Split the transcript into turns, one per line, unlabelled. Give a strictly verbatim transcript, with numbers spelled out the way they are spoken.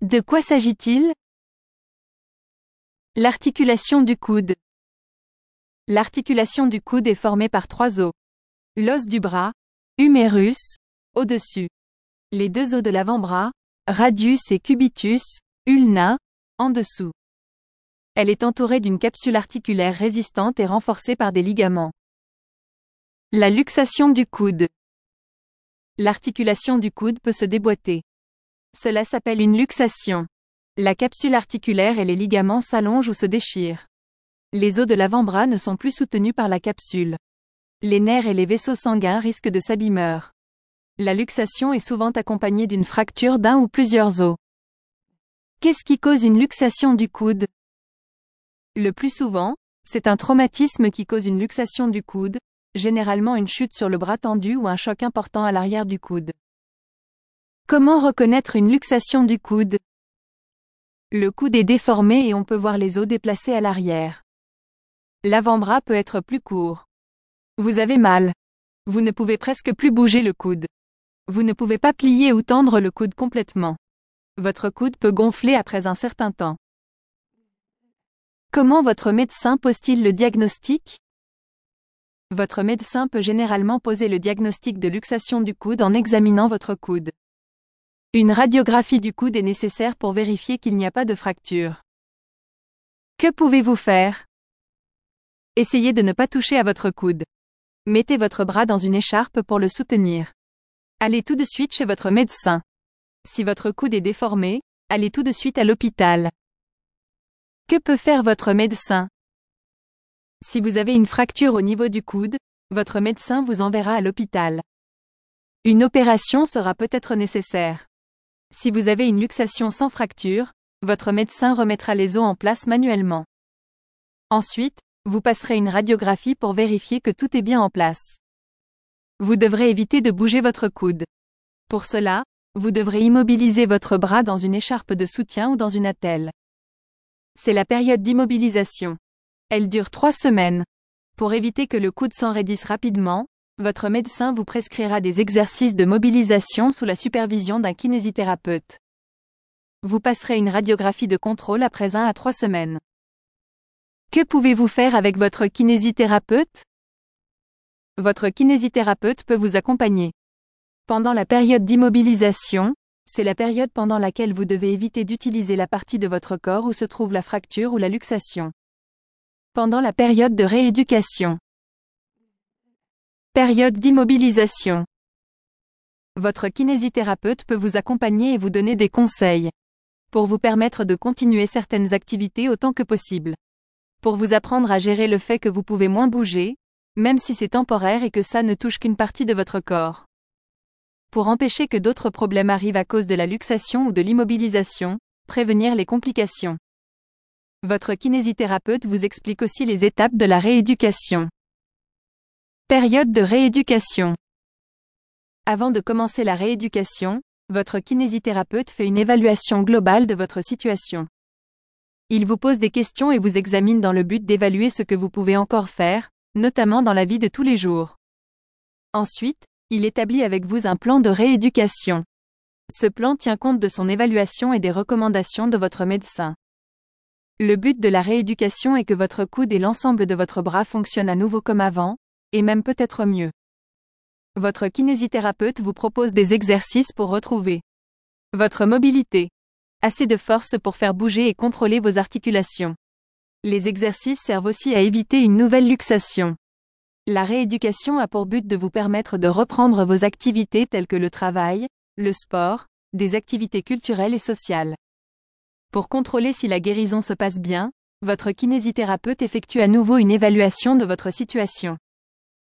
De quoi s'agit-il? L'articulation du coude. L'articulation du coude est formée par trois os. L'os du bras, humérus, au-dessus. Les deux os de l'avant-bras, radius et cubitus, ulna, en dessous. Elle est entourée d'une capsule articulaire résistante et renforcée par des ligaments. La luxation du coude. L'articulation du coude peut se déboîter. Cela s'appelle une luxation. La capsule articulaire et les ligaments s'allongent ou se déchirent. Les os de l'avant-bras ne sont plus soutenus par la capsule. Les nerfs et les vaisseaux sanguins risquent de s'abîmer. La luxation est souvent accompagnée d'une fracture d'un ou plusieurs os. Qu'est-ce qui cause une luxation du coude? Le plus souvent, c'est un traumatisme qui cause une luxation du coude, généralement une chute sur le bras tendu ou un choc important à l'arrière du coude. Comment reconnaître une luxation du coude? Le coude est déformé et on peut voir les os déplacés à l'arrière. L'avant-bras peut être plus court. Vous avez mal. Vous ne pouvez presque plus bouger le coude. Vous ne pouvez pas plier ou tendre le coude complètement. Votre coude peut gonfler après un certain temps. Comment votre médecin pose-t-il le diagnostic? Votre médecin peut généralement poser le diagnostic de luxation du coude en examinant votre coude. Une radiographie du coude est nécessaire pour vérifier qu'il n'y a pas de fracture. Que pouvez-vous faire? Essayez de ne pas toucher à votre coude. Mettez votre bras dans une écharpe pour le soutenir. Allez tout de suite chez votre médecin. Si votre coude est déformé, allez tout de suite à l'hôpital. Que peut faire votre médecin? Si vous avez une fracture au niveau du coude, votre médecin vous enverra à l'hôpital. Une opération sera peut-être nécessaire. Si vous avez une luxation sans fracture, votre médecin remettra les os en place manuellement. Ensuite, vous passerez une radiographie pour vérifier que tout est bien en place. Vous devrez éviter de bouger votre coude. Pour cela, vous devrez immobiliser votre bras dans une écharpe de soutien ou dans une attelle. C'est la période d'immobilisation. Elle dure trois semaines. Pour éviter que le coude s'enraidisse rapidement, votre médecin vous prescrira des exercices de mobilisation sous la supervision d'un kinésithérapeute. Vous passerez une radiographie de contrôle après un à trois semaines. Que pouvez-vous faire avec votre kinésithérapeute? Votre kinésithérapeute peut vous accompagner. Pendant la période d'immobilisation, c'est la période pendant laquelle vous devez éviter d'utiliser la partie de votre corps où se trouve la fracture ou la luxation. Pendant la période de rééducation. Période d'immobilisation. Votre kinésithérapeute peut vous accompagner et vous donner des conseils. Pour vous permettre de continuer certaines activités autant que possible. Pour vous apprendre à gérer le fait que vous pouvez moins bouger, même si c'est temporaire et que ça ne touche qu'une partie de votre corps. Pour empêcher que d'autres problèmes arrivent à cause de la luxation ou de l'immobilisation, prévenir les complications. Votre kinésithérapeute vous explique aussi les étapes de la rééducation. Période de rééducation. Avant de commencer la rééducation, votre kinésithérapeute fait une évaluation globale de votre situation. Il vous pose des questions et vous examine dans le but d'évaluer ce que vous pouvez encore faire, notamment dans la vie de tous les jours. Ensuite, il établit avec vous un plan de rééducation. Ce plan tient compte de son évaluation et des recommandations de votre médecin. Le but de la rééducation est que votre coude et l'ensemble de votre bras fonctionnent à nouveau comme avant, et même peut-être mieux. Votre kinésithérapeute vous propose des exercices pour retrouver votre mobilité. Assez de force pour faire bouger et contrôler vos articulations. Les exercices servent aussi à éviter une nouvelle luxation. La rééducation a pour but de vous permettre de reprendre vos activités telles que le travail, le sport, des activités culturelles et sociales. Pour contrôler si la guérison se passe bien, votre kinésithérapeute effectue à nouveau une évaluation de votre situation.